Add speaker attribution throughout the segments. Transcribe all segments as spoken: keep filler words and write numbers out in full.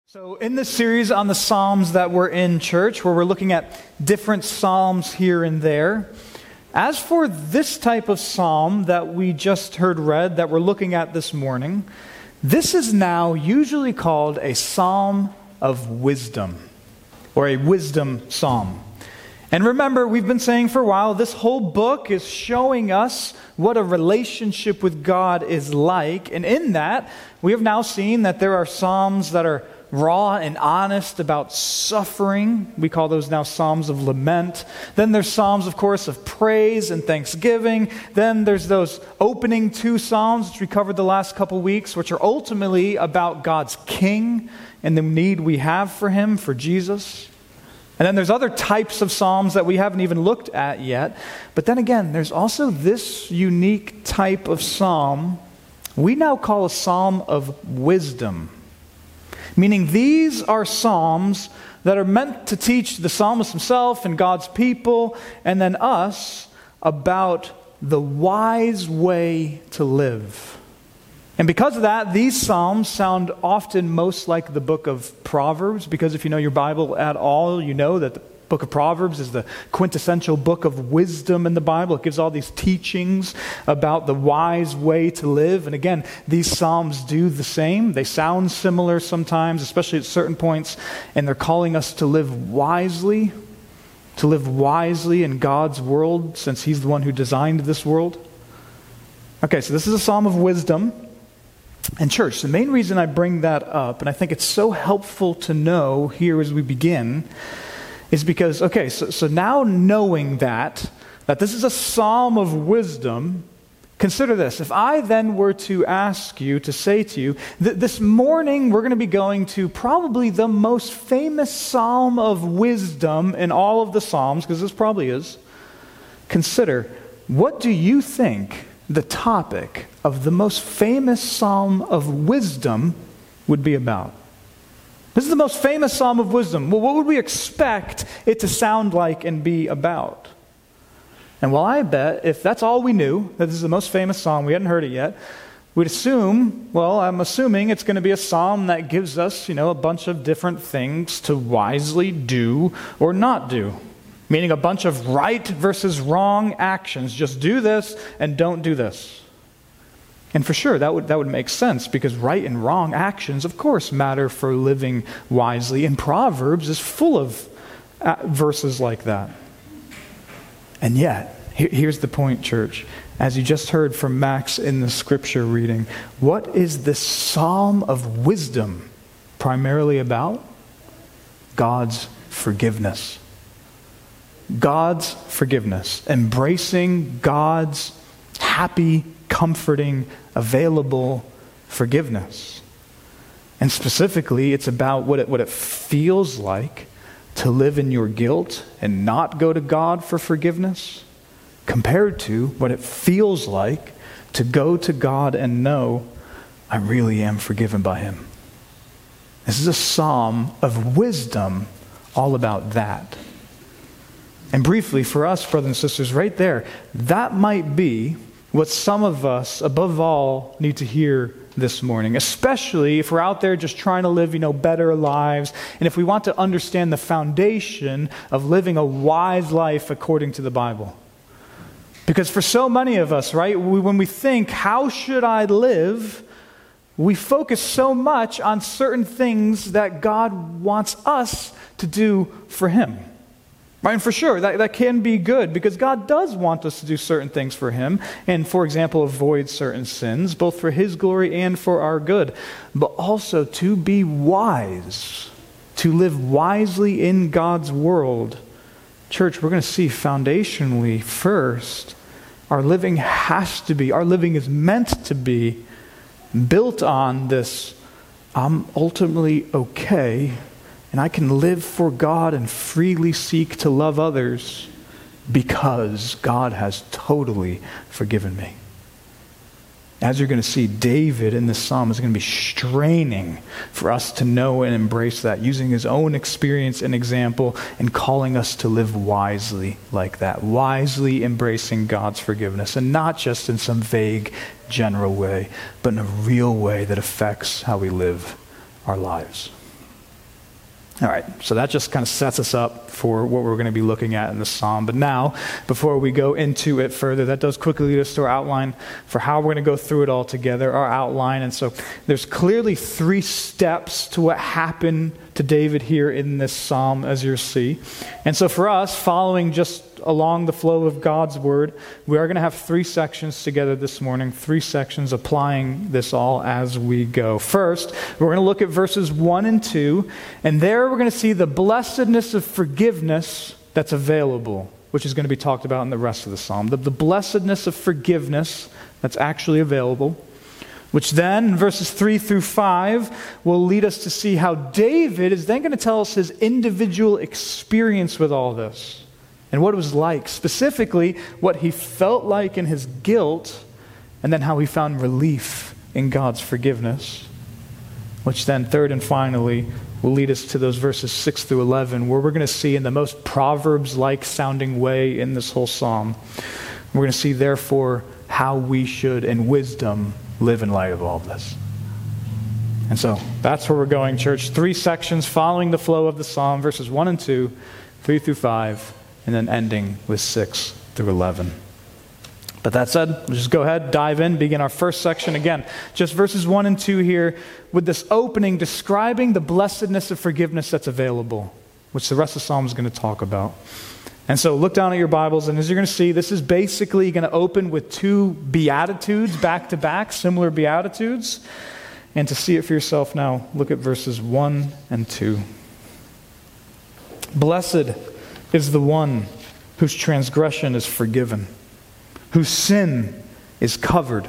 Speaker 1: So in this series on the Psalms that we're in, church, where we're looking at different Psalms here and there, as for this type of Psalm that we just heard read, that we're looking at this morning, this is now usually called a Psalm of Wisdom, or a Wisdom Psalm. And remember, we've been saying for a while, this whole book is showing us what a relationship with God is like. And in that, we have now seen that there are Psalms that are raw and honest about suffering. We call those now Psalms of Lament. Then there's Psalms, of course, of praise and thanksgiving. Then there's those opening two Psalms, which we covered the last couple weeks, which are ultimately about God's King and the need we have for Him, for Jesus. And then there's other types of Psalms that we haven't even looked at yet. But then again, there's also this unique type of Psalm we now call a Psalm of Wisdom. Meaning these are Psalms that are meant to teach the psalmist himself and God's people, and then us, about the wise way to live. And because of that, these Psalms sound often most like the book of Proverbs, because if you know your Bible at all, you know that the book of Proverbs is the quintessential book of wisdom in the Bible. It gives all these teachings about the wise way to live. And again, these Psalms do the same. They sound similar sometimes, especially at certain points, and they're calling us to live wisely, to live wisely in God's world, since He's the one who designed this world. Okay, so this is a Psalm of wisdom. And church, the main reason I bring that up, and I think it's so helpful to know here as we begin, is because, okay, so, so now knowing that, that this is a Psalm of wisdom, consider this. If I then were to ask you, to say to you, that this morning we're going to be going to probably the most famous Psalm of wisdom in all of the Psalms, because this probably is, consider, what do you think the topic of the most famous Psalm of wisdom would be about? This is the most famous Psalm of wisdom. Well, what would we expect it to sound like and be about? And well, I bet if that's all we knew, that this is the most famous Psalm, we hadn't heard it yet, we'd assume, well, I'm assuming it's going to be a Psalm that gives us, you know, a bunch of different things to wisely do or not do. Meaning a bunch of right versus wrong actions. Just do this and don't do this. And for sure, that would that would make sense, because right and wrong actions, of course, matter for living wisely. And Proverbs is full of uh, verses like that. And yet, here, here's the point, church. As you just heard from Max in the scripture reading, what is this Psalm of wisdom primarily about? God's forgiveness. God's forgiveness. Embracing God's happy, comforting, available forgiveness. And specifically, it's about what it, what it feels like to live in your guilt and not go to God for forgiveness, compared to what it feels like to go to God and know, I really am forgiven by Him. This is a psalm of wisdom all about that. And briefly, for us, brothers and sisters, right there, that might be what some of us, above all, need to hear this morning, especially if we're out there just trying to live, you know, better lives, and if we want to understand the foundation of living a wise life according to the Bible. Because for so many of us, right, we, when we think, how should I live, we focus so much on certain things that God wants us to do for Him. Right, and for sure, that, that can be good, because God does want us to do certain things for Him, and, for example, avoid certain sins, both for His glory and for our good, but also to be wise, to live wisely in God's world. Church, we're going to see foundationally first, our living has to be, our living is meant to be built on this, I'm ultimately okay, and I can live for God and freely seek to love others because God has totally forgiven me. As you're going to see, David in this psalm is going to be straining for us to know and embrace that, using his own experience and example and calling us to live wisely like that, wisely embracing God's forgiveness, and not just in some vague, general way, but in a real way that affects how we live our lives. All right, so that just kind of sets us up for what we're going to be looking at in the psalm. But now, before we go into it further, that does quickly lead us to our outline for how we're going to go through it all together, our outline. And so there's clearly three steps to what happened to David here in this psalm, as you'll see. And so for us, following just along the flow of God's word, we are going to have three sections together this morning, three sections applying this all as we go. First, we're going to look at verses one and two, and there we're going to see the blessedness of forgiveness that's available, which is going to be talked about in the rest of the psalm. The, the blessedness of forgiveness that's actually available, which then, in verses three through five, will lead us to see how David is then going to tell us his individual experience with all this and what it was like, specifically what he felt like in his guilt, and then how he found relief in God's forgiveness, which then, third and finally, will lead us to those verses six through eleven, where we're going to see in the most Proverbs-like sounding way in this whole psalm, we're going to see, therefore, how we should, in wisdom, live in light of all of this. And so that's where we're going, church. Three sections following the flow of the psalm, verses one and two, three through five, and then ending with six through eleven. But that said, we'll just go ahead, dive in, begin our first section. Again, just verses one and two here, with this opening describing the blessedness of forgiveness that's available, which the rest of the psalm is going to talk about. And so look down at your Bibles, and as you're going to see, this is basically going to open with two beatitudes back to back, similar beatitudes. And to see it for yourself now, look at verses one and two. Blessed is the one whose transgression is forgiven, whose sin is covered.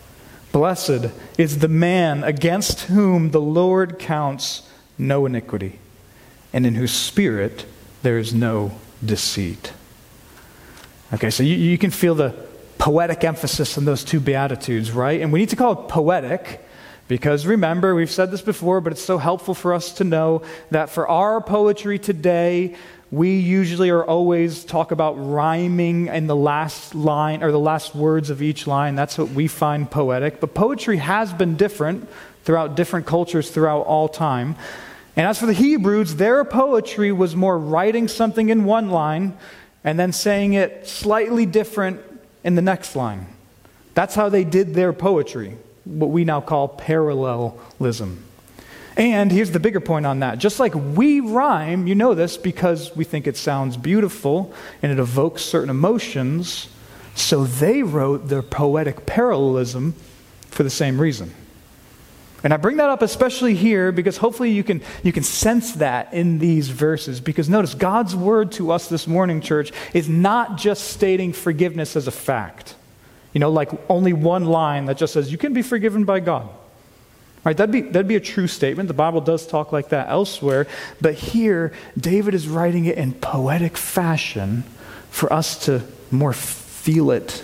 Speaker 1: Blessed is the man against whom the Lord counts no iniquity, and in whose spirit there is no deceit. Okay, so you, you can feel the poetic emphasis on those two beatitudes, right? And we need to call it poetic because, remember, we've said this before, but it's so helpful for us to know that for our poetry today, we usually or always talk about rhyming in the last line or the last words of each line. That's what we find poetic. But poetry has been different throughout different cultures throughout all time. And as for the Hebrews, their poetry was more writing something in one line and then saying it slightly different in the next line. That's how they did their poetry, what we now call parallelism. And here's the bigger point on that. Just like we rhyme, you know this, because we think it sounds beautiful and it evokes certain emotions, so they wrote their poetic parallelism for the same reason. And I bring that up especially here because hopefully you can you can sense that in these verses. Because notice, God's word to us this morning, church, is not just stating forgiveness as a fact. You know, like only one line that just says you can be forgiven by God. Right, that'd be, that'd be a true statement. The Bible does talk like that elsewhere. But here, David is writing it in poetic fashion for us to more feel it.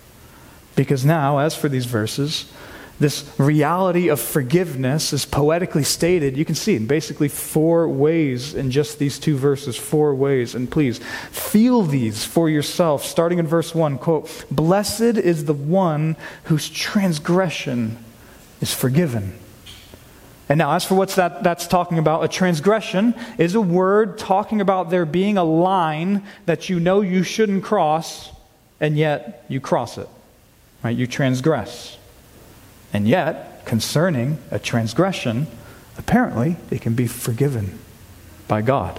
Speaker 1: Because now, as for these verses, this reality of forgiveness is poetically stated. You can see in basically four ways in just these two verses, four ways. And please, feel these for yourself. Starting in verse one, quote, "Blessed is the one whose transgression is forgiven." And now, as for what's that that's talking about, a transgression is a word talking about there being a line that you know you shouldn't cross, and yet you cross it. Right? You transgress. And yet, concerning a transgression, apparently it can be forgiven by God.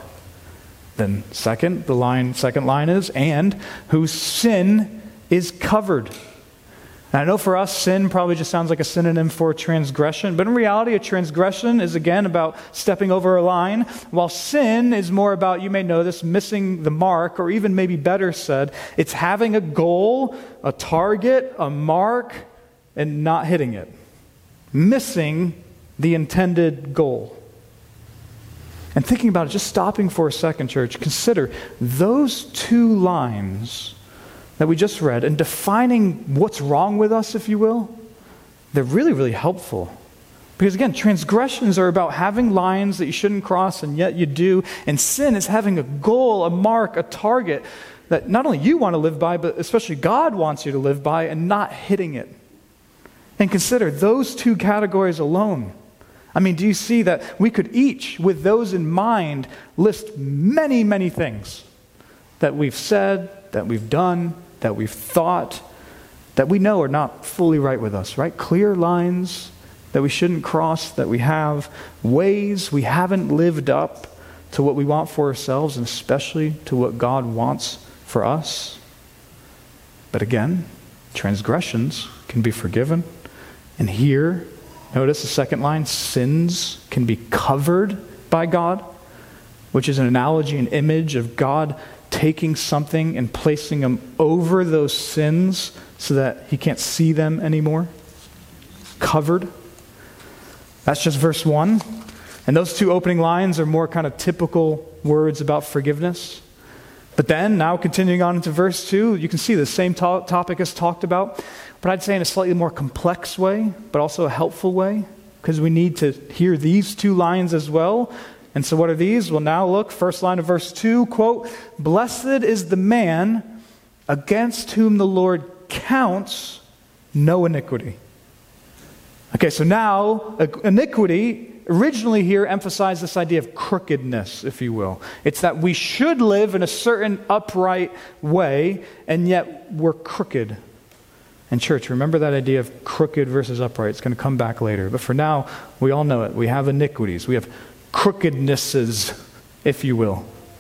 Speaker 1: Then second, the line, second line is, and whose sin is covered. And I know for us, sin probably just sounds like a synonym for transgression, but in reality, a transgression is again about stepping over a line, while sin is more about, you may know this, missing the mark, or even maybe better said, it's having a goal, a target, a mark, and not hitting it. Missing the intended goal. And thinking about it, just stopping for a second, church, consider those two lines that we just read, and defining what's wrong with us, if you will, they're really, really helpful. Because again, transgressions are about having lines that you shouldn't cross, and yet you do. And sin is having a goal, a mark, a target that not only you want to live by, but especially God wants you to live by, and not hitting it. And consider those two categories alone. I mean, do you see that we could each, with those in mind, list many, many things that we've said, that we've done, that we've thought, that we know are not fully right with us, right? Clear lines that we shouldn't cross, that we have, ways we haven't lived up to what we want for ourselves, and especially to what God wants for us. But again, transgressions can be forgiven. And here, notice the second line, sins can be covered by God, which is an analogy, an image of God taking something and placing them over those sins so that he can't see them anymore. Covered. That's just verse one. And those two opening lines are more kind of typical words about forgiveness. But then, now continuing on into verse two, you can see the same to- topic is talked about, but I'd say in a slightly more complex way, but also a helpful way, because we need to hear these two lines as well. And so what are these? Well, now look, first line of verse two, quote, "Blessed is the man against whom the Lord counts no iniquity." Okay, so now, iniquity originally here emphasized this idea of crookedness, if you will. It's that we should live in a certain upright way, and yet we're crooked. And church, remember that idea of crooked versus upright. It's going to come back later. But for now, we all know it. We have iniquities. We have crookednesses, if you will.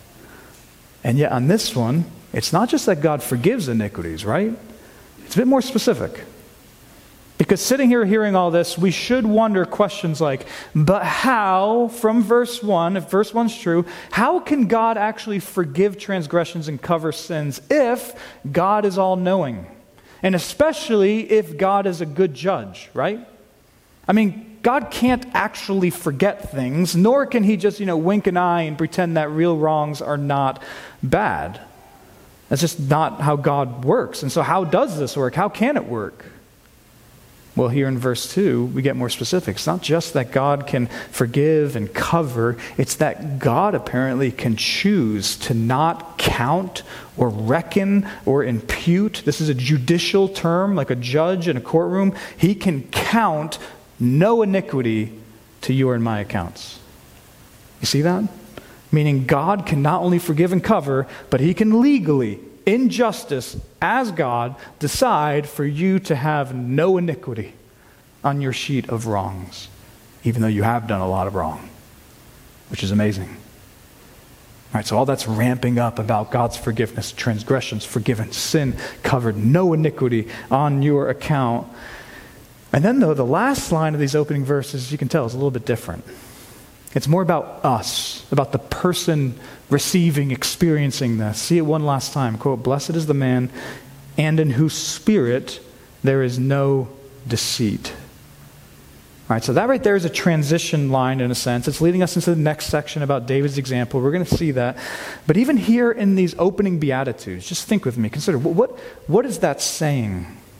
Speaker 1: And yet on this one, it's not just that God forgives iniquities, right? It's a bit more specific. Because sitting here hearing all this, we should wonder questions like, but how, from verse one, if verse one's true, how can God actually forgive transgressions and cover sins if God is all-knowing? And especially if God is a good judge, right? I mean, God can't actually forget things, nor can he just, you know, wink an eye and pretend that real wrongs are not bad. That's just not how God works. And so how does this work? How can it work? Well, here in verse two, we get more specific. It's not just that God can forgive and cover. It's that God apparently can choose to not count or reckon or impute. This is a judicial term, like a judge in a courtroom. He can count no iniquity to your and my accounts. You see that? Meaning God can not only forgive and cover, but he can legally, in justice, as God, decide for you to have no iniquity on your sheet of wrongs, even though you have done a lot of wrong, which is amazing. All right, so all that's ramping up about God's forgiveness, transgressions forgiven, sin covered, no iniquity on your account. And then, though, the last line of these opening verses, you can tell, is a little bit different. It's more about us, about the person receiving, experiencing this. See it one last time. Quote, "Blessed is the man, and in whose spirit there is no deceit." All right, so that right there is a transition line in a sense. It's leading us into the next section about David's example. We're going to see that. But even here in these opening Beatitudes, just think with me. Consider, what, what is that saying?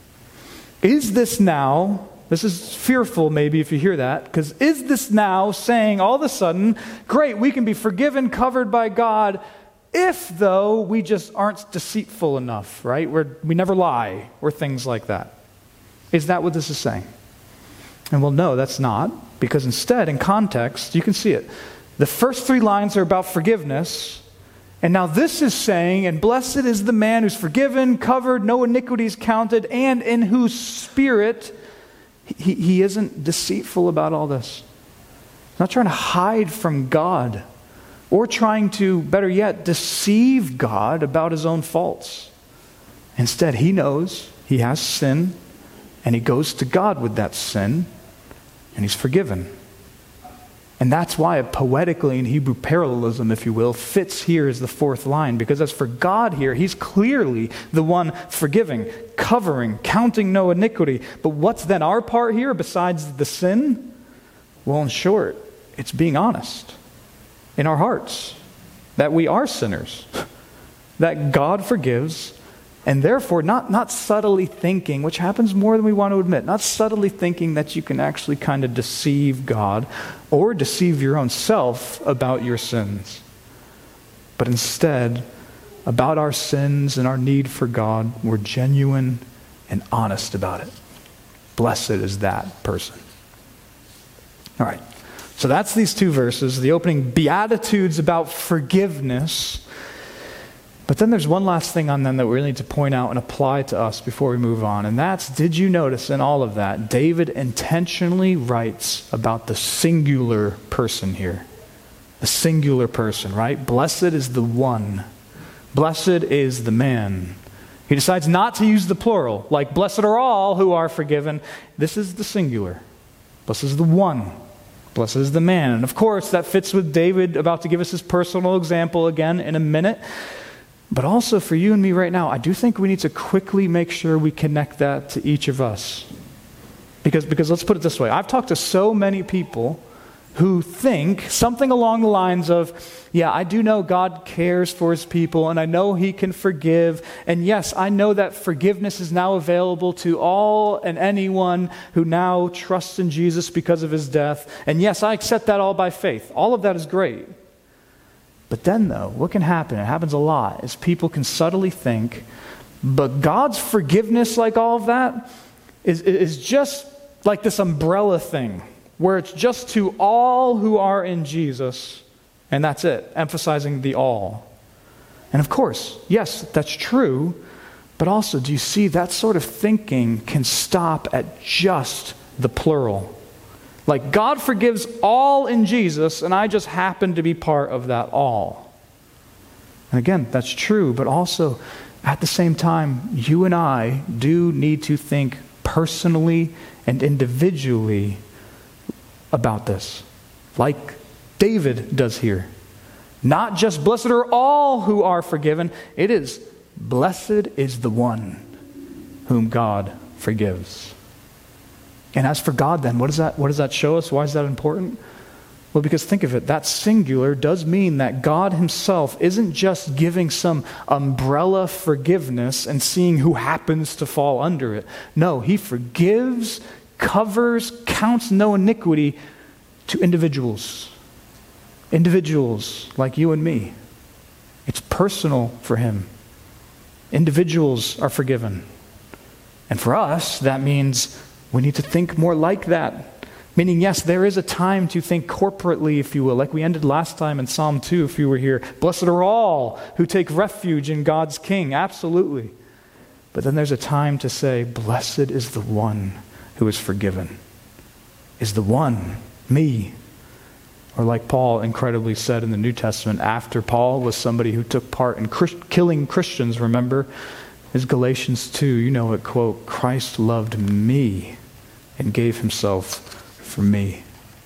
Speaker 1: Is this now... This is fearful maybe if you hear that, because is this now saying all of a sudden, great, we can be forgiven, covered by God, if though we just aren't deceitful enough, right? We're, we never lie, or things like that. Is that what this is saying? And well, no, that's not, because instead, in context, you can see it. The first three lines are about forgiveness, and now this is saying, and blessed is the man who's forgiven, covered, no iniquities counted, and in whose spirit... He, he isn't deceitful about all this. He's not trying to hide from God or trying to, better yet, deceive God about his own faults. Instead, he knows he has sin, and he goes to God with that sin, and he's forgiven. And that's why it poetically, in Hebrew parallelism, if you will, fits here as the fourth line. Because as for God here, he's clearly the one forgiving, covering, counting no iniquity. But what's then our part here besides the sin? Well, in short, it's being honest in our hearts that we are sinners, that God forgives, and therefore not, not subtly thinking, which happens more than we want to admit, not subtly thinking that you can actually kind of deceive God or deceive your own self about your sins. But instead, about our sins and our need for God, we're genuine and honest about it. Blessed is that person. All right. So that's these two verses, the opening Beatitudes about forgiveness. But then there's one last thing on them that we really need to point out and apply to us before we move on. And that's, did you notice in all of that, David intentionally writes about the singular person here. The singular person, right? Blessed is the one. Blessed is the man. He decides not to use the plural, like blessed are all who are forgiven. This is the singular. Blessed is the one. Blessed is the man. And of course, that fits with David about to give us his personal example again in a minute. But also for you and me right now, I do think we need to quickly make sure we connect that to each of us. Because, because let's put it this way. I've talked to so many people who think something along the lines of, yeah, I do know God cares for his people, and I know he can forgive. And yes, I know that forgiveness is now available to all and anyone who now trusts in Jesus because of his death. And yes, I accept that all by faith. All of that is great. But then, though, what can happen, it happens a lot, is people can subtly think, but God's forgiveness, like all of that, is, is just like this umbrella thing, where it's just to all who are in Jesus, and that's it, emphasizing the all. And of course, yes, that's true, but also, do you see that sort of thinking can stop at just the plural? Like, God forgives all in Jesus, and I just happen to be part of that all. And again, that's true, but also, at the same time, you and I do need to think personally and individually about this, like David does here. Not just blessed are all who are forgiven, it is blessed is the one whom God forgives. And as for God then, what does that, what does that show us? Why is that important? Well, because think of it, that singular does mean that God himself isn't just giving some umbrella forgiveness and seeing who happens to fall under it. No, he forgives, covers, counts no iniquity to individuals. Individuals like you and me. It's personal for him. Individuals are forgiven. And for us, that means we need to think more like that. Meaning, yes, there is a time to think corporately, if you will, like we ended last time in Psalm two, if you were here. Blessed are all who take refuge in God's King. Absolutely. But then there's a time to say, blessed is the one who is forgiven. Is the one, me. Or like Paul incredibly said in the New Testament, after Paul was somebody who took part in Christ- killing Christians, remember? Is Galatians two, you know it, quote, Christ loved me and gave himself for me.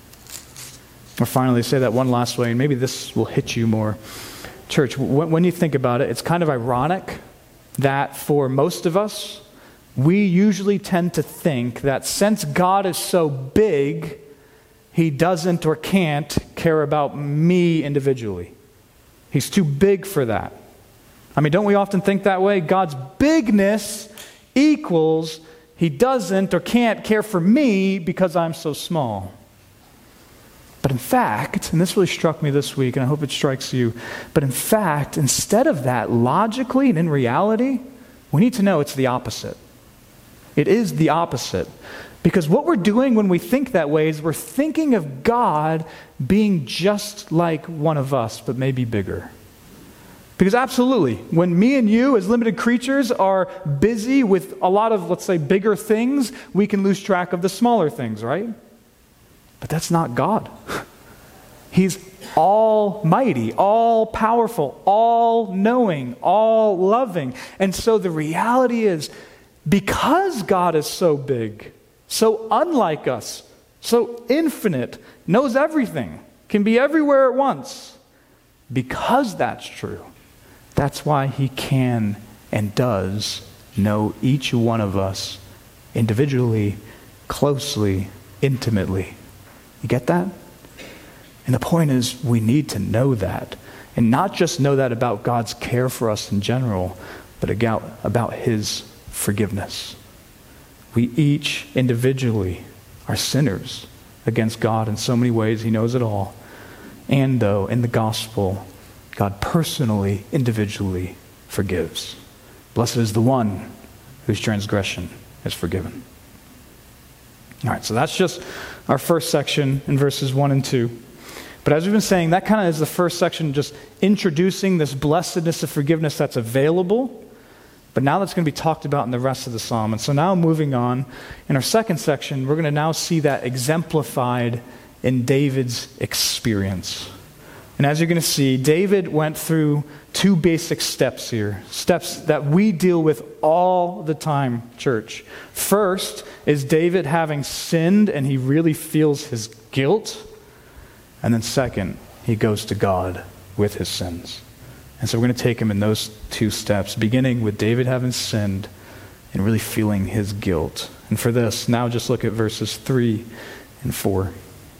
Speaker 1: Or finally, say that one last way, and maybe this will hit you more. Church, when, when you think about it, it's kind of ironic that for most of us, we usually tend to think that since God is so big, he doesn't or can't care about me individually. He's too big for that. I mean, don't we often think that way? God's bigness equals he doesn't or can't care for me because I'm so small. But in fact, and this really struck me this week, and I hope it strikes you, but in fact, instead of that, logically and in reality, we need to know it's the opposite. It is the opposite. Because what we're doing when we think that way is we're thinking of God being just like one of us, but maybe bigger. Because absolutely, when me and you as limited creatures are busy with a lot of, let's say, bigger things, we can lose track of the smaller things, right? But that's not God. He's almighty, all-powerful, all-knowing, all-loving. And so the reality is, because God is so big, so unlike us, so infinite, knows everything, can be everywhere at once, because that's true, that's why he can and does know each one of us individually, closely, intimately. You get that? And the point is, we need to know that. And not just know that about God's care for us in general, but about, about his forgiveness. We each individually are sinners against God in so many ways. He knows it all. And though, in the gospel, God personally, individually forgives. Blessed is the one whose transgression is forgiven. All right, so that's just our first section in verses one and two. But as we've been saying, that kind of is the first section, just introducing this blessedness of forgiveness that's available. But now that's going to be talked about in the rest of the psalm. And so now moving on, in our second section, we're going to now see that exemplified in David's experience. And as you're going to see, David went through two basic steps here, steps that we deal with all the time, church. First is David having sinned and he really feels his guilt. And then second, he goes to God with his sins. And so we're going to take him in those two steps, beginning with David having sinned and really feeling his guilt. And for this, now just look at verses three and four.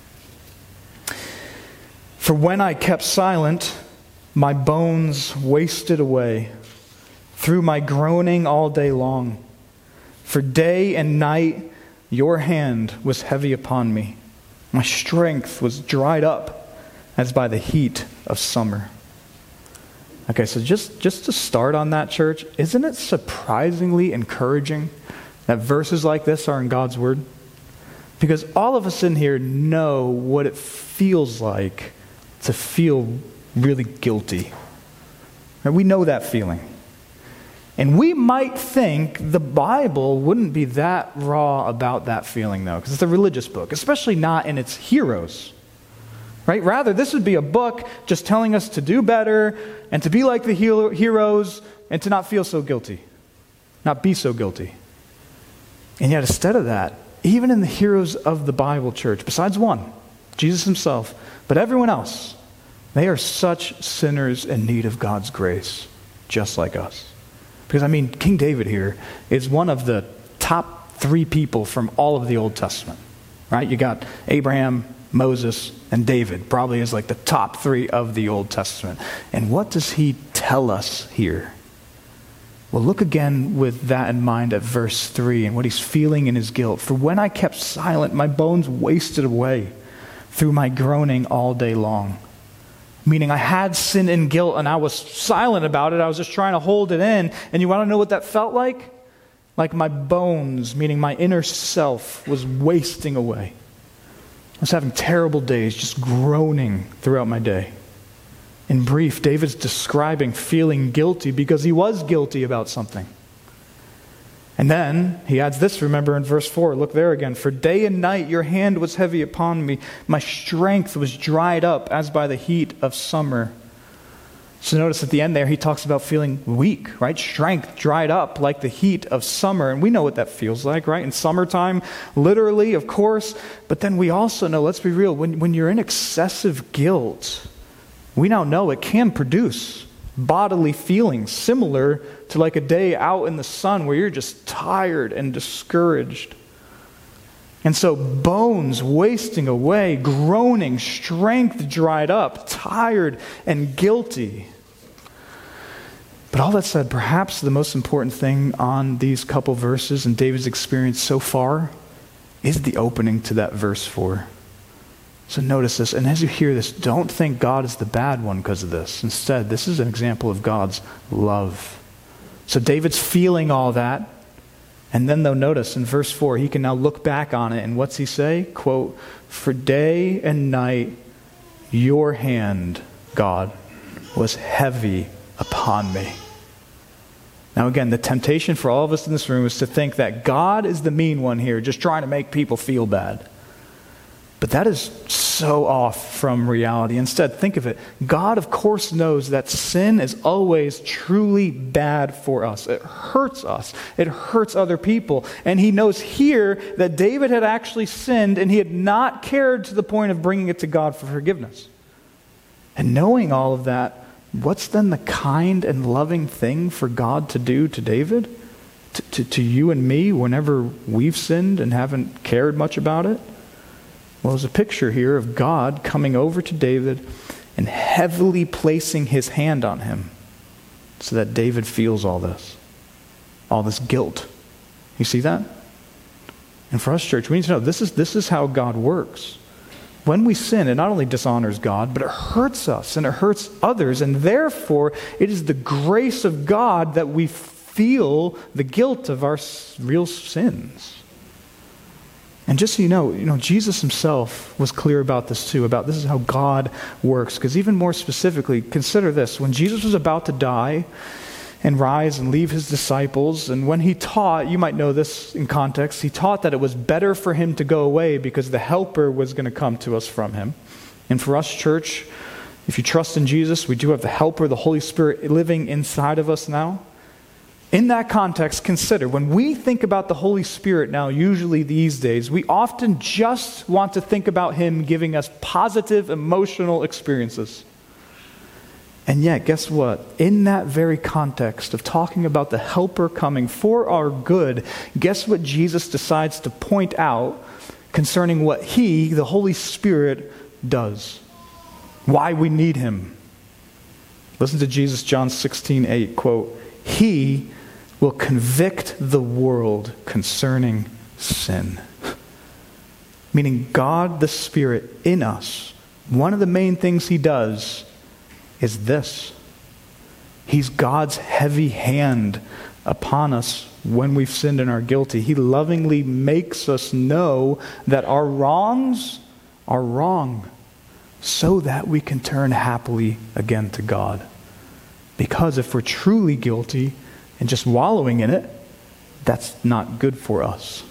Speaker 1: For when I kept silent, my bones wasted away through my groaning all day long. For day and night your hand was heavy upon me. My strength was dried up as by the heat of summer. Okay, so just, just to start on that, church, isn't it surprisingly encouraging that verses like this are in God's Word? Because all of us in here know what it feels like to feel really guilty. Right? We know that feeling. And we might think the Bible wouldn't be that raw about that feeling, though, because it's a religious book, especially not in its heroes. Right? Rather, this would be a book just telling us to do better and to be like the heroes and to not feel so guilty, not be so guilty. And yet, instead of that, even in the heroes of the Bible, church, besides one, Jesus himself, but everyone else, they are such sinners in need of God's grace, just like us. Because, I mean, King David here is one of the top three people from all of the Old Testament, right? You got Abraham, Moses, and David, probably is like the top three of the Old Testament. And what does he tell us here? Well, look again with that in mind at verse three and what he's feeling in his guilt. For when I kept silent, my bones wasted away through my groaning all day long. Meaning I had sin and guilt and I was silent about it. I was just trying to hold it in. And you want to know what that felt like? Like my bones, meaning my inner self, was wasting away. I was having terrible days, just groaning throughout my day. In brief, David's describing feeling guilty because he was guilty about something. And then he adds this, remember in verse four, look there again. For day and night your hand was heavy upon me. My strength was dried up as by the heat of summer. So notice at the end there, he talks about feeling weak, right? Strength dried up like the heat of summer. And we know what that feels like, right? In summertime, literally, of course. But then we also know, let's be real, when, when you're in excessive guilt, we now know it can produce bodily feelings similar to like a day out in the sun where you're just tired and discouraged. And so bones wasting away, groaning, strength dried up, tired and guilty. But all that said, perhaps the most important thing on these couple verses in David's experience so far is the opening to that verse four. So notice this, and as you hear this, don't think God is the bad one because of this. Instead, this is an example of God's love. So David's feeling all that, and then though notice in verse four, he can now look back on it, and what's he say? Quote, for day and night your hand, God, was heavy upon me. Now again, the temptation for all of us in this room is to think that God is the mean one here, just trying to make people feel bad. But that is so off from reality. Instead, think of it. God, of course, knows that sin is always truly bad for us. It hurts us. It hurts other people. And he knows here that David had actually sinned and he had not cared to the point of bringing it to God for forgiveness. And knowing all of that, what's then the kind and loving thing for God to do to David? To, to, to you and me whenever we've sinned and haven't cared much about it? Well, there's a picture here of God coming over to David and heavily placing his hand on him so that David feels all this, all this guilt. You see that? And for us, church, we need to know this is, this is how God works. When we sin, it not only dishonors God, but it hurts us and it hurts others. And therefore, it is the grace of God that we feel the guilt of our real sins. And just so you know, you know, Jesus himself was clear about this too, about this is how God works. Because even more specifically, consider this. When Jesus was about to die and rise and leave his disciples, and when he taught, you might know this in context, he taught that it was better for him to go away because the Helper was going to come to us from him. And for us, church, if you trust in Jesus, we do have the Helper, the Holy Spirit living inside of us now. In that context, consider, when we think about the Holy Spirit now, usually these days, we often just want to think about him giving us positive emotional experiences. And yet, guess what? In that very context of talking about the Helper coming for our good, guess what Jesus decides to point out concerning what he, the Holy Spirit, does? Why we need him. Listen to Jesus, John sixteen eight, quote, "He will convict the world concerning sin." Meaning God the Spirit in us, one of the main things he does is this. He's God's heavy hand upon us when we've sinned and are guilty. He lovingly makes us know that our wrongs are wrong so that we can turn happily again to God. Because if we're truly guilty and just wallowing in it, that's not good for us.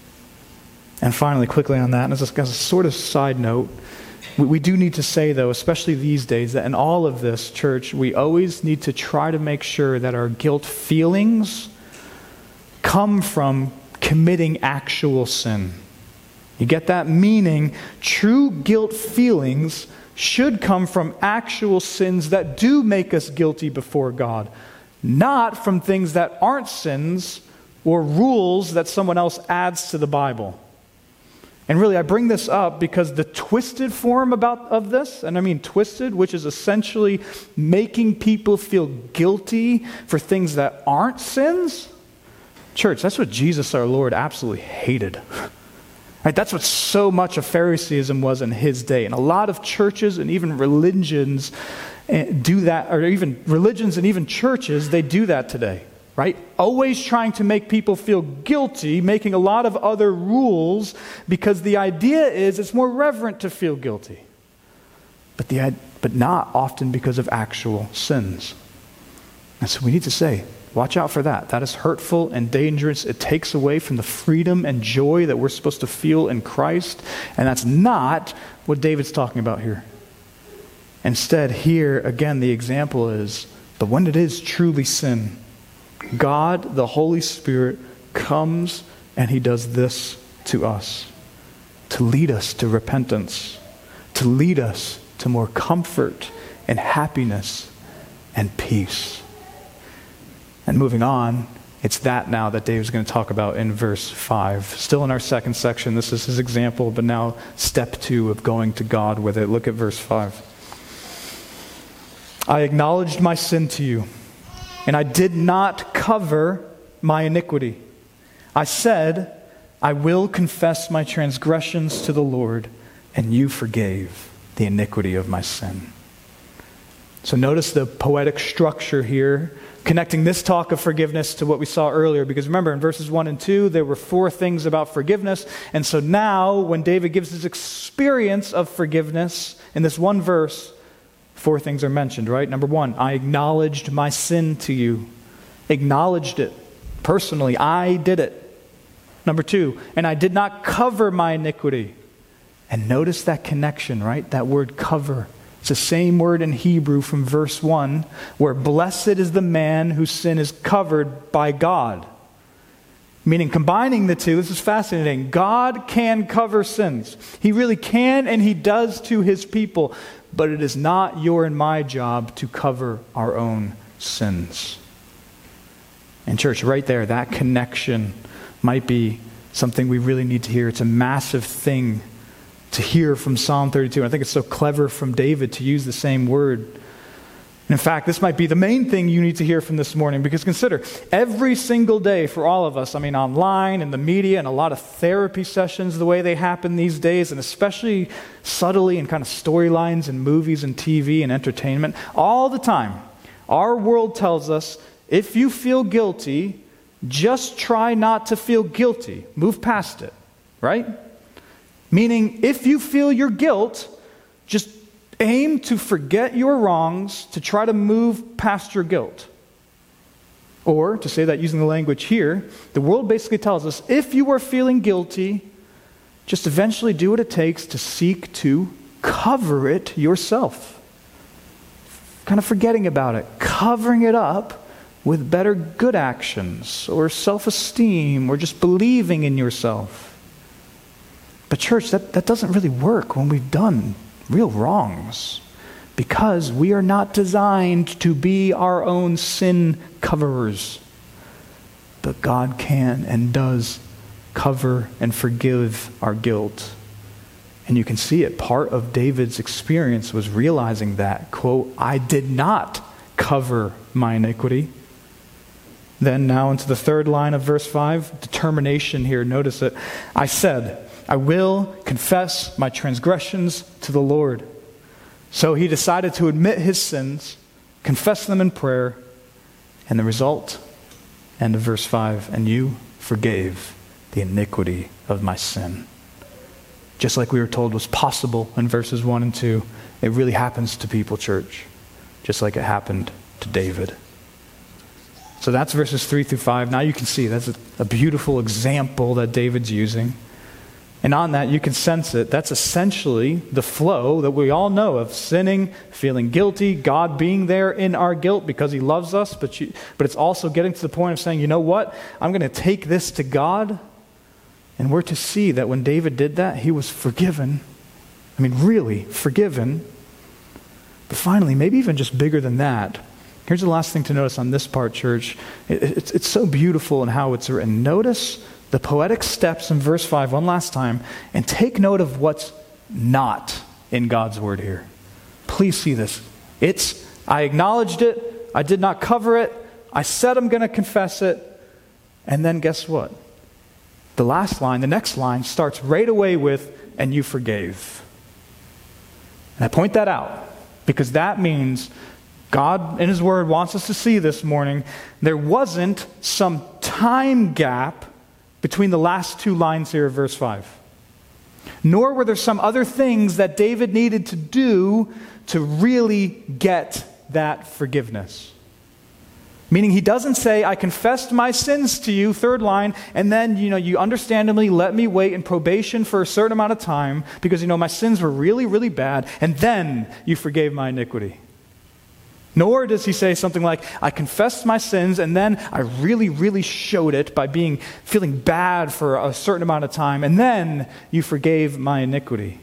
Speaker 1: And finally, quickly on that, and as a, as a sort of side note, we, we do need to say, though, especially these days, that in all of this, church, we always need to try to make sure that our guilt feelings come from committing actual sin. You get that? Meaning, true guilt feelings should come from actual sins that do make us guilty before God. Not from things that aren't sins or rules that someone else adds to the Bible. And really, I bring this up because the twisted form about of this, and I mean twisted, which is essentially making people feel guilty for things that aren't sins. Church, that's what Jesus our Lord absolutely hated. Right? That's what so much of Phariseeism was in his day. And a lot of churches and even religions do that, or even religions and even churches, they do that today, right? Always trying to make people feel guilty, making a lot of other rules, because the idea is it's more reverent to feel guilty. But the but not often because of actual sins. And so we need to say, watch out for that. That is hurtful and dangerous. It takes away from the freedom and joy that we're supposed to feel in Christ. And that's not what David's talking about here. Instead, here, again, the example is, but when it is truly sin, God, the Holy Spirit, comes and he does this to us, to lead us to repentance, to lead us to more comfort and happiness and peace. And moving on, it's that now that David's going to talk about in verse five. Still in our second section, this is his example, but now step two of going to God with it. Look at verse five. "I acknowledged my sin to you, and I did not cover my iniquity. I said, I will confess my transgressions to the Lord, and you forgave the iniquity of my sin." So notice the poetic structure here, connecting this talk of forgiveness to what we saw earlier. Because remember, in verses one and two, there were four things about forgiveness. And so now, when David gives his experience of forgiveness in this one verse, four things are mentioned, right? Number one, I acknowledged my sin to you. Acknowledged it. Personally, I did it. Number two, and I did not cover my iniquity. And notice that connection, right? That word cover. It's the same word in Hebrew from verse one, where blessed is the man whose sin is covered by God. Meaning, combining the two, this is fascinating. God can cover sins. He really can, and he does to his people. But it is not your and my job to cover our own sins. And church, right there, that connection might be something we really need to hear. It's a massive thing to hear from Psalm thirty-two. And I think it's so clever from David to use the same word. And in fact, this might be the main thing you need to hear from this morning, because consider, every single day for all of us, I mean online and the media and a lot of therapy sessions, the way they happen these days, and especially subtly in kind of storylines and movies and T V and entertainment, all the time, our world tells us, if you feel guilty, just try not to feel guilty. Move past it, right? Meaning, if you feel your guilt, just aim to forget your wrongs to try to move past your guilt. Or, to say that using the language here, the world basically tells us, if you are feeling guilty, just eventually do what it takes to seek to cover it yourself. Kind of forgetting about it, covering it up with better good actions or self-esteem or just believing in yourself. But church, that, that doesn't really work when we've done real wrongs, because we are not designed to be our own sin coverers. But God can and does cover and forgive our guilt. And you can see it. Part of David's experience was realizing that, quote, I did not cover my iniquity. Then now into the third line of verse five, determination here. Notice it. I said, I will confess my transgressions to the Lord. So he decided to admit his sins, confess them in prayer, and the result, end of verse five, and you forgave the iniquity of my sin. Just like we were told was possible in verses one and two, it really happens to people, church, just like it happened to David. So that's verses three through five. Now you can see that's a, a beautiful example that David's using. And on that, you can sense it. That's essentially the flow that we all know of sinning, feeling guilty, God being there in our guilt because he loves us. But, you, but it's also getting to the point of saying, you know what? I'm going to take this to God. And we're to see that when David did that, he was forgiven. I mean, really forgiven. But finally, maybe even just bigger than that. Here's the last thing to notice on this part, church. It, it's, it's so beautiful in how it's written. Notice the poetic steps in verse five one last time, and take note of what's not in God's word here. Please see this. It's, I acknowledged it, I did not cover it, I said I'm going to confess it, and then guess what? The last line, the next line, starts right away with, and you forgave. And I point that out, because that means God in his word wants us to see this morning, there wasn't some time gap between the last two lines here of verse five. Nor were there some other things that David needed to do to really get that forgiveness. Meaning he doesn't say, I confessed my sins to you, third line, and then, you know, you understandably let me wait in probation for a certain amount of time because, you know, my sins were really, really bad, and then you forgave my iniquity. Nor does he say something like, I confessed my sins and then I really, really showed it by being feeling bad for a certain amount of time, and then you forgave my iniquity.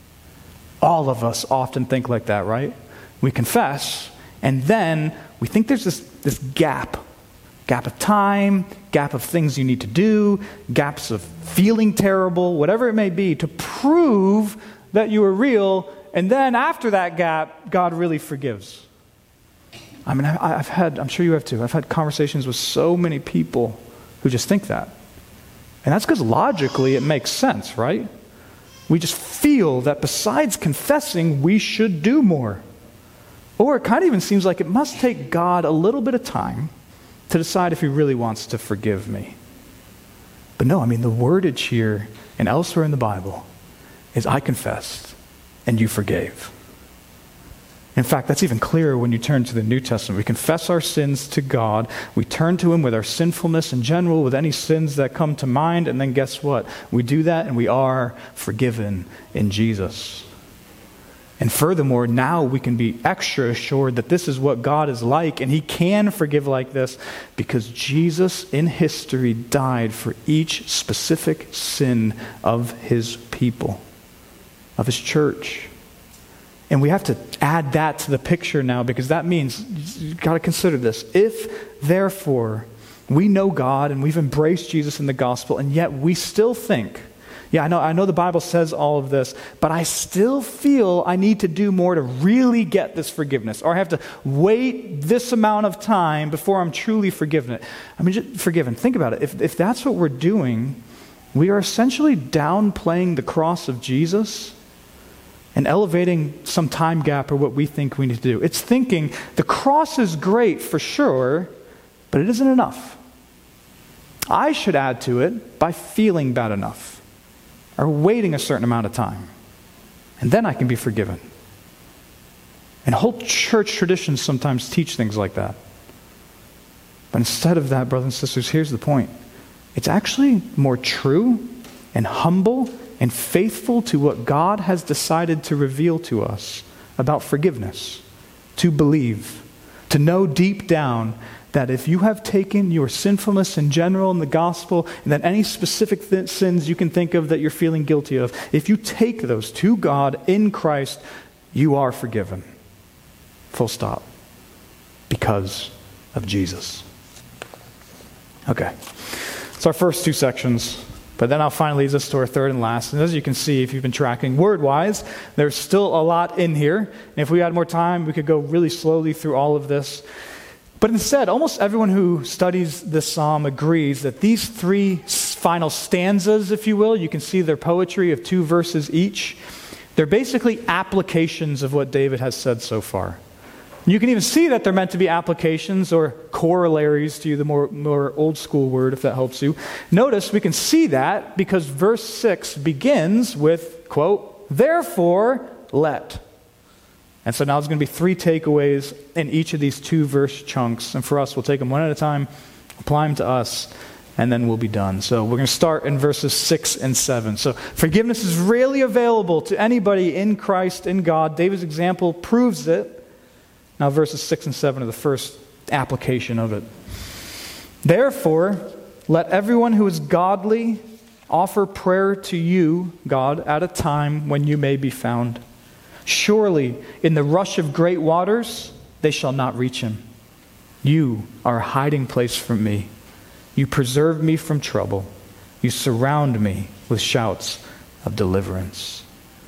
Speaker 1: All of us often think like that, right? We confess, and then we think there's this, this gap. Gap of time, gap of things you need to do, gaps of feeling terrible, whatever it may be, to prove that you are real, and then after that gap, God really forgives. I mean, I, I've had, I'm sure you have too, I've had conversations with so many people who just think that. And that's because logically it makes sense, right? We just feel that besides confessing, we should do more. Or it kind of even seems like it must take God a little bit of time to decide if he really wants to forgive me. But no, I mean, the wordage here and elsewhere in the Bible is I confessed and you forgave. In fact, that's even clearer when you turn to the New Testament. We confess our sins to God. We turn to him with our sinfulness in general, with any sins that come to mind. And then guess what? We do that and we are forgiven in Jesus. And furthermore, now we can be extra assured that this is what God is like, and he can forgive like this because Jesus in history died for each specific sin of his people, of his church. And we have to add that to the picture now, because that means, you've got to consider this. If, therefore, we know God and we've embraced Jesus in the gospel, and yet we still think, yeah, I know, I know the Bible says all of this, but I still feel I need to do more to really get this forgiveness, or I have to wait this amount of time before I'm truly forgiven. I mean, just forgiven. Think about it. If, if that's what we're doing, we are essentially downplaying the cross of Jesus and elevating some time gap or what we think we need to do. It's thinking the cross is great for sure, but it isn't enough. I should add to it by feeling bad enough. or waiting a certain amount of time, and then I can be forgiven. And whole church traditions sometimes teach things like that. But instead of that, brothers and sisters, here's the point. It's actually more true and humble and faithful to what God has decided to reveal to us about forgiveness, to believe, to know deep down that if you have taken your sinfulness in general in the gospel, and that any specific th- sins you can think of that you're feeling guilty of, if you take those to God in Christ, you are forgiven. Full stop. Because of Jesus. Okay. It's our first two sections. But then I'll finally lead us to our third and last. And as you can see, if you've been tracking word-wise, there's still a lot in here. And if we had more time, we could go really slowly through all of this. But instead, almost everyone who studies this psalm agrees that these three final stanzas, if you will, you can see their poetry of two verses each, they're basically applications of what David has said so far. You can even see that they're meant to be applications or corollaries, to the more, more old school word, if that helps you. Notice we can see that because verse six begins with, quote, therefore let. And so now there's going to be three takeaways in each of these two verse chunks. And for us, we'll take them one at a time, apply them to us, and then we'll be done. So we're going to start in verses six and seven. So forgiveness is really available to anybody in Christ, in God. David's example proves it. Now verses six and seven are the first application of it. Therefore, let everyone who is godly offer prayer to you, God, at a time when you may be found. Surely, in the rush of great waters, they shall not reach him. You are a hiding place from me. You preserve me from trouble. You surround me with shouts of deliverance.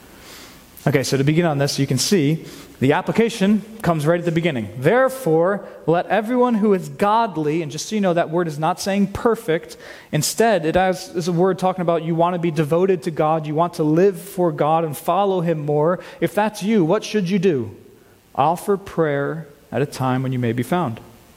Speaker 1: Okay, so to begin on this, you can see the application comes right at the beginning. Therefore, let everyone who is godly, and just so you know, that word is not saying perfect. Instead, it has, is a word talking about you want to be devoted to God, you want to live for God and follow him more. If that's you, what should you do? Offer prayer at a time when you may be found.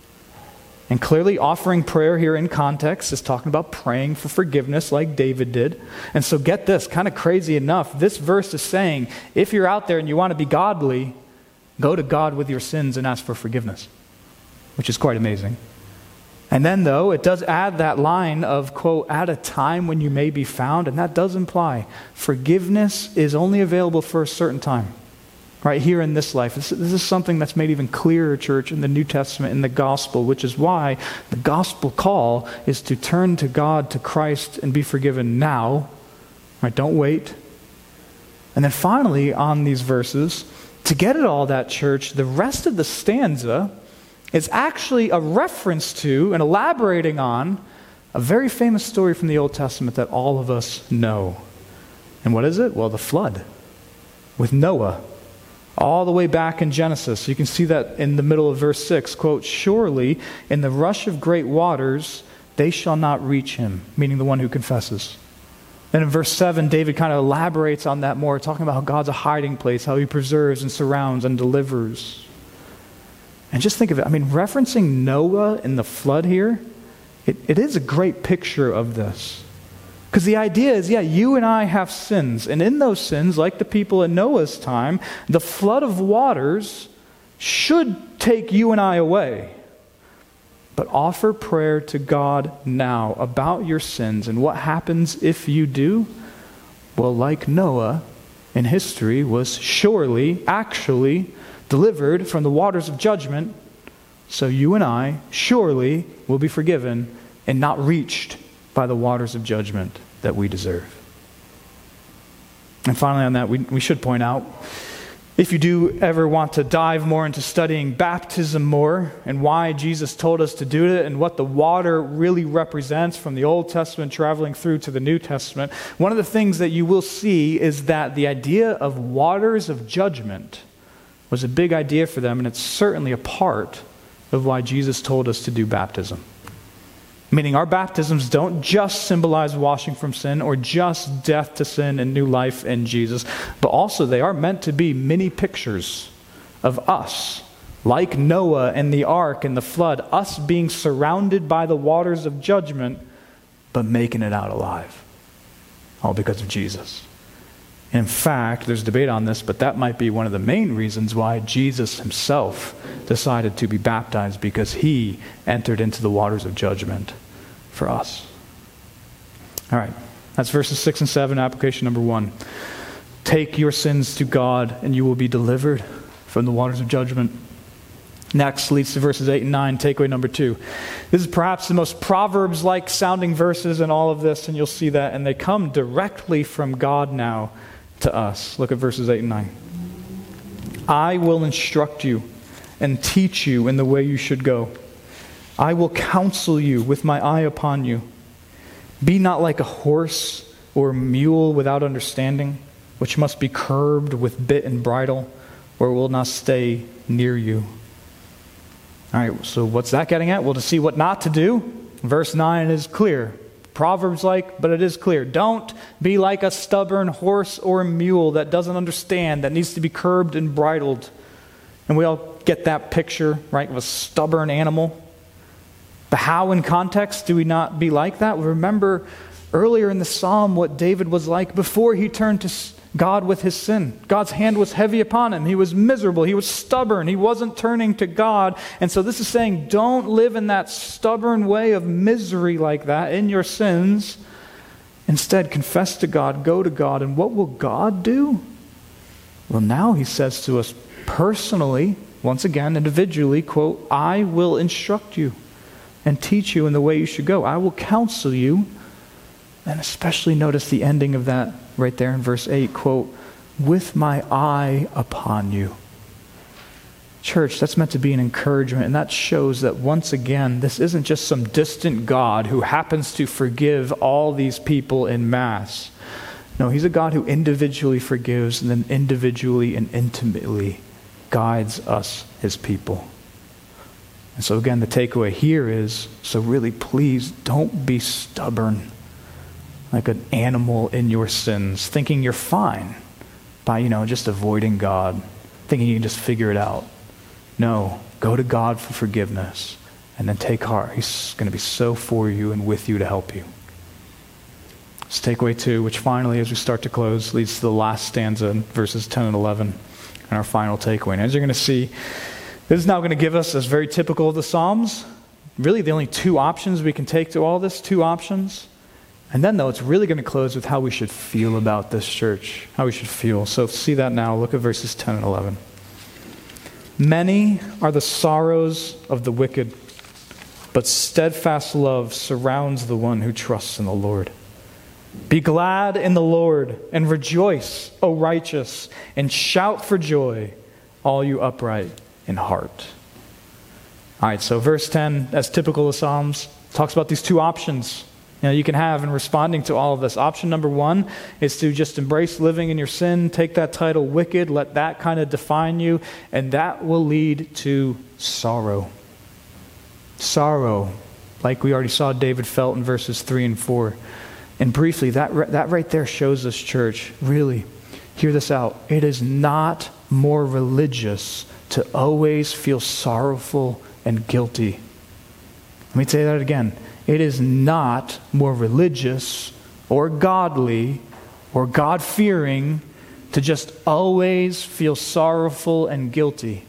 Speaker 1: And clearly offering prayer here in context is talking about praying for forgiveness like David did. And so get this, kind of crazy enough, this verse is saying, if you're out there and you want to be godly, go to God with your sins and ask for forgiveness, which is quite amazing. And then, though, it does add that line of, quote, at a time when you may be found, and that does imply forgiveness is only available for a certain time, right here in this life. This, this is something that's made even clearer, church, in the New Testament, in the gospel, which is why the gospel call is to turn to God, to Christ, and be forgiven now, right? Don't wait. And then finally, on these verses, to get at all that, church, the rest of the stanza is actually a reference to and elaborating on a very famous story from the Old Testament that all of us know. And what is it? Well, the flood with Noah, all the way back in Genesis. You can see that in the middle of verse six, quote, surely in the rush of great waters they shall not reach him, meaning the one who confesses. Then in verse seven, David kind of elaborates on that more, talking about how God's a hiding place, how he preserves and surrounds and delivers. And just think of it, I mean, referencing Noah in the flood here, it, it is a great picture of this. Because the idea is, yeah, you and I have sins. And in those sins, like the people in Noah's time, the flood of waters should take you and I away. But offer prayer to God now about your sins. And what happens if you do? Well, like Noah in history was surely, actually delivered from the waters of judgment, so you and I surely will be forgiven and not reached by the waters of judgment that we deserve. And finally on that, we, we should point out, if you do ever want to dive more into studying baptism more and why Jesus told us to do it and what the water really represents from the Old Testament traveling through to the New Testament, one of the things that you will see is that the idea of waters of judgment was a big idea for them, and it's certainly a part of why Jesus told us to do baptism. Meaning our baptisms don't just symbolize washing from sin or just death to sin and new life in Jesus, but also they are meant to be mini pictures of us, like Noah and the ark and the flood, us being surrounded by the waters of judgment, but making it out alive. all because of Jesus. In fact, there's debate on this, but that might be one of the main reasons why Jesus himself decided to be baptized, because he entered into the waters of judgment for us. All right, that's verses six and seven, application number one. Take your sins to God and you will be delivered from the waters of judgment. Next leads to verses eight and nine, takeaway number two. This is perhaps the most Proverbs-like sounding verses in all of this, and you'll see that, and they come directly from God now to us. Look at verses eight and nine. I will instruct you and teach you in the way you should go. I will counsel you with my eye upon you. Be not like a horse or a mule without understanding, which must be curbed with bit and bridle, or will not stay near you. All right, so what's that getting at? Well, to see what not to do, verse nine is clear. Proverbs-like, but it is clear. Don't be like a stubborn horse or a mule that doesn't understand, that needs to be curbed and bridled. And we all get that picture, right, of a stubborn animal. But how in context do we not be like that? We remember earlier in the psalm what David was like before he turned to God with his sin. God's hand was heavy upon him. He was miserable. He was stubborn. He wasn't turning to God. And so this is saying, don't live in that stubborn way of misery like that in your sins. Instead, confess to God, go to God. And what will God do? Well, now he says to us personally, once again, individually, quote, I will instruct you and teach you in the way you should go. I will counsel you. And especially notice the ending of that right there in verse eight, quote, with my eye upon you. Church, that's meant to be an encouragement, and that shows that once again, this isn't just some distant God who happens to forgive all these people in mass. No, he's a God who individually forgives and then individually and intimately guides us, his people. And so again, the takeaway here is, so really please don't be stubborn like an animal in your sins, thinking you're fine by, you know, just avoiding God, thinking you can just figure it out. No, go to God for forgiveness and then take heart. He's going to be so for you and with you to help you. It's takeaway two, which finally, as we start to close, leads to the last stanza in verses ten and eleven, and our final takeaway. And as you're going to see, this is now going to give us, as very typical of the Psalms, really the only two options we can take to all this, two options. And then, though, it's really going to close with how we should feel about this church, how we should feel. So see that now. Look at verses ten and eleven. Many are the sorrows of the wicked, but steadfast love surrounds the one who trusts in the Lord. Be glad in the Lord and rejoice, O righteous, and shout for joy, all you upright in heart. All right, so verse ten, as typical of Psalms, talks about these two options you know, you can have in responding to all of this. Option number one is to just embrace living in your sin, take that title wicked, let that kind of define you, and that will lead to sorrow. Sorrow, like we already saw David felt in verses three and four. And briefly, that, that right there shows us, church, really, hear this out. It is not more religious to always feel sorrowful and guilty. Let me say that again. It is not more religious or godly or God-fearing to just always feel sorrowful and guilty.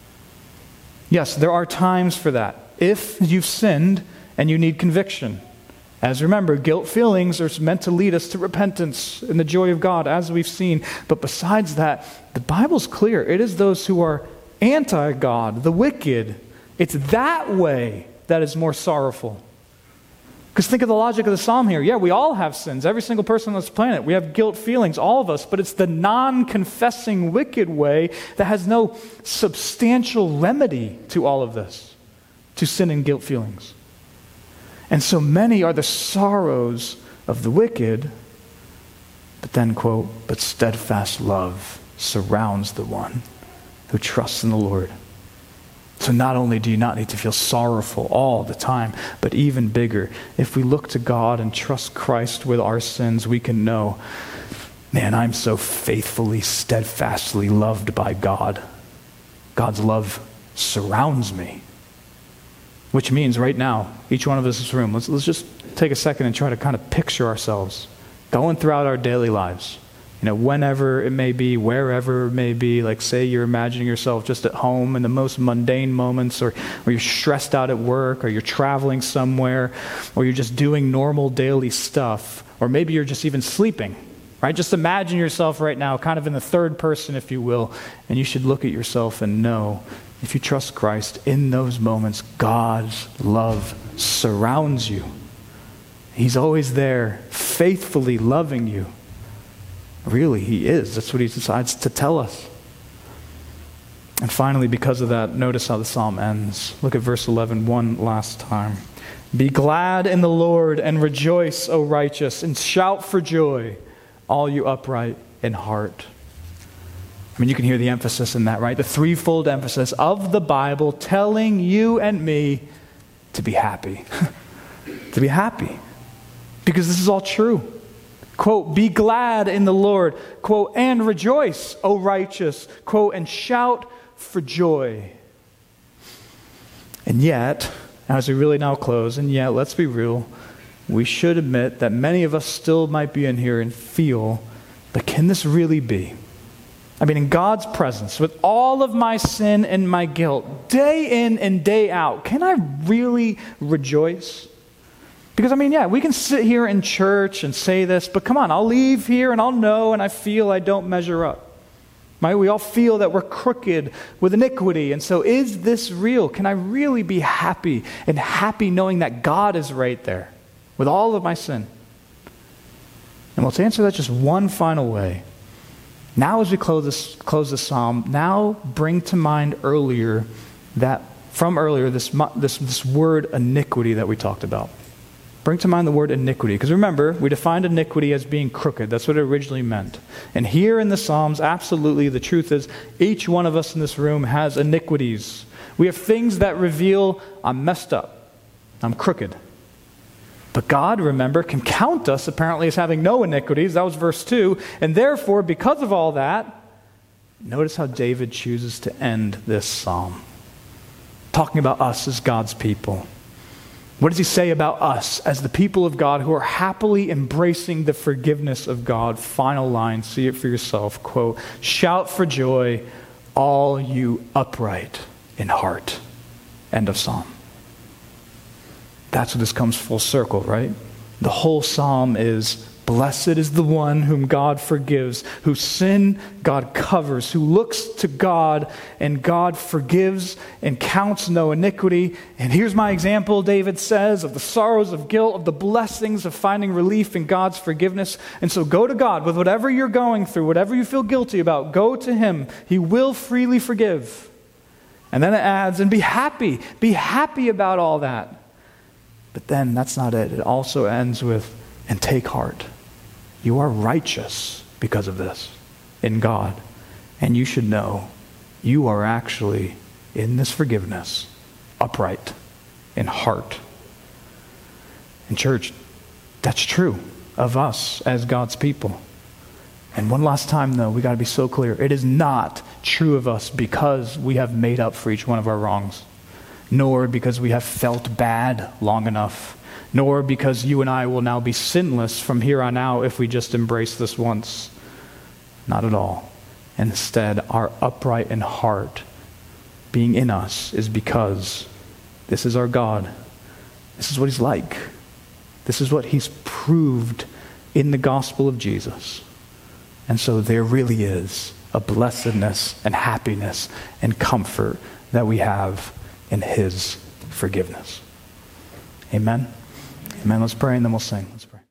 Speaker 1: Yes, there are times for that. If you've sinned and you need conviction. As remember, guilt feelings are meant to lead us to repentance and the joy of God, as we've seen. But besides that, the Bible's clear. It is those who are anti-God, the wicked. It's that way that is more sorrowful. Because think of the logic of the psalm here. Yeah, we all have sins. Every single person on this planet. We have guilt feelings, all of us. But it's the non-confessing wicked way that has no substantial remedy to all of this, to sin and guilt feelings. And so many are the sorrows of the wicked. But then, quote, but steadfast love surrounds the one who trusts in the Lord. So not only do you not need to feel sorrowful all the time, but even bigger, if we look to God and trust Christ with our sins, we can know, man, I'm so faithfully, steadfastly loved by God. God's love surrounds me. Which means right now, each one of us in this room, let's, let's just take a second and try to kind of picture ourselves going throughout our daily lives. You know, whenever it may be, wherever it may be, like say you're imagining yourself just at home in the most mundane moments, or, or you're stressed out at work, or you're traveling somewhere, or you're just doing normal daily stuff, or maybe you're just even sleeping, right? Just imagine yourself right now kind of in the third person, if you will, and you should look at yourself and know, if you trust Christ, in those moments, God's love surrounds you. He's always there, faithfully loving you. Really, he is. That's what he decides to tell us. And finally, because of that, notice how the psalm ends. Look at verse eleven one last time. Be glad in the Lord and rejoice, O righteous, and shout for joy, all you upright in heart. I mean, you can hear the emphasis in that, right? The threefold emphasis of the Bible telling you and me to be happy. To be happy. Because this is all true. Quote, be glad in the Lord, quote, and rejoice, O righteous, quote, and shout for joy. And yet, as we really now close, and yet, let's be real, we should admit that many of us still might be in here and feel, but can this really be? I mean, in God's presence, with all of my sin and my guilt, day in and day out, can I really rejoice? Because, I mean, yeah, we can sit here in church and say this, but come on, I'll leave here and I'll know and I feel I don't measure up. Right? We all feel that we're crooked with iniquity. And so is this real? Can I really be happy and happy knowing that God is right there with all of my sin? And well, to answer that just one final way, now as we close this, close this psalm, now bring to mind earlier that, from earlier, this, this, this word iniquity that we talked about. Bring to mind the word iniquity. Because remember, we defined iniquity as being crooked. That's what it originally meant. And here in the Psalms, absolutely, the truth is, each one of us in this room has iniquities. We have things that reveal, I'm messed up. I'm crooked. But God, remember, can count us apparently as having no iniquities. That was verse two. And therefore, because of all that, notice how David chooses to end this psalm. Talking about us as God's people. What does he say about us as the people of God who are happily embracing the forgiveness of God? Final line, see it for yourself. Quote, shout for joy, all you upright in heart. End of psalm. That's what this comes full circle, right? The whole psalm is, blessed is the one whom God forgives, whose sin God covers, who looks to God and God forgives and counts no iniquity. And here's my example, David says, of the sorrows of guilt, of the blessings of finding relief in God's forgiveness. And so go to God with whatever you're going through, whatever you feel guilty about, go to him. He will freely forgive. And then it adds, and be happy. Be happy about all that. But then that's not it. It also ends with, and take heart. You are righteous because of this in God. And you should know you are actually, in this forgiveness, upright in heart. And church, that's true of us as God's people. And one last time, though, we got to be so clear. It is not true of us because we have made up for each one of our wrongs, nor because we have felt bad long enough, nor because you and I will now be sinless from here on out if we just embrace this once. Not at all. Instead, our upright in heart being in us is because this is our God. This is what he's like. This is what he's proved in the gospel of Jesus. And so there really is a blessedness and happiness and comfort that we have in his forgiveness. Amen? Amen. Let's pray and then we'll sing. Let's pray.